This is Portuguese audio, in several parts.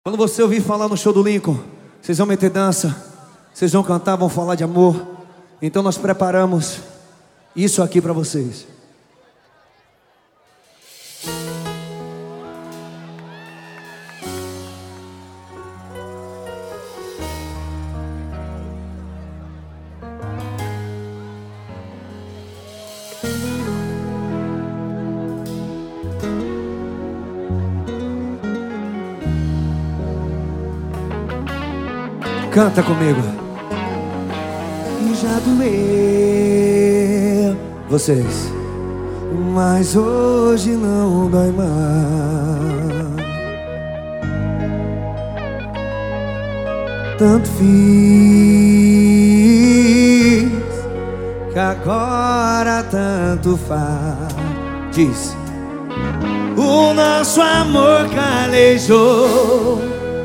Quando você ouvir falar no show do Lincoln, vocês vão meter dança, vocês vão cantar, vão falar de amor. Então nós preparamos isso aqui pra vocês. Canta comigo. E já doeu vocês, mas hoje não dói mais. Tanto fiz que agora tanto faz. Diz: o nosso amor calejou.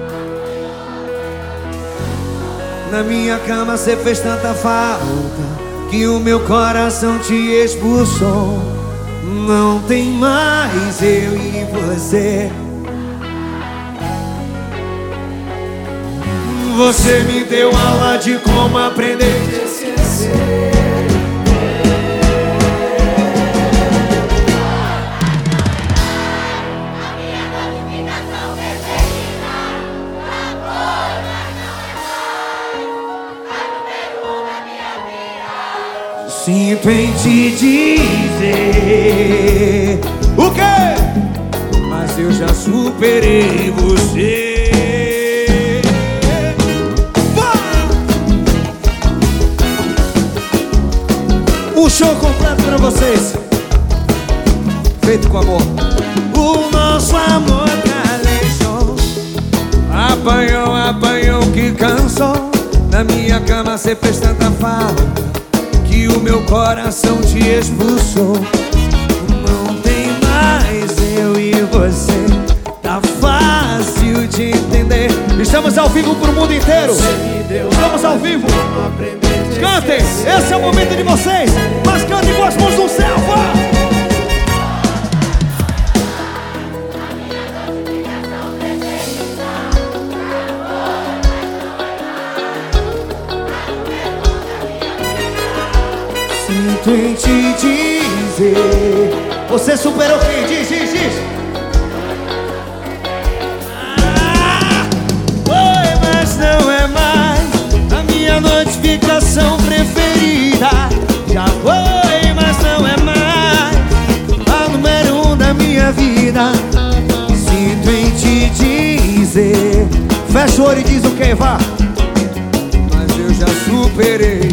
Na minha cama cê fez tanta falta que o meu coração te expulsou. Não tem mais eu e você. Você me deu aula de como aprender a esquecer. Sinto em te dizer o quê? Mas eu já superei você. Um show completo pra vocês, feito com amor. O nosso amor calejou. Apanhou que cansou. Na minha cama cê fez tanta falta que o meu coração te expulsou. Não tem mais eu e você. Tá fácil de entender. Estamos ao vivo pro mundo inteiro. Estamos ao vivo. Cantem, esse é o momento de vocês. Mas cantem com as mãos no céu, vá! Sinto em te dizer. Você superou quem? Diz. Oi, mas não é mais a minha notificação preferida. Já foi, mas não é mais a número 1 da minha vida. Sinto em te dizer. Fecha o olho e diz o que, vá. Mas eu já superei.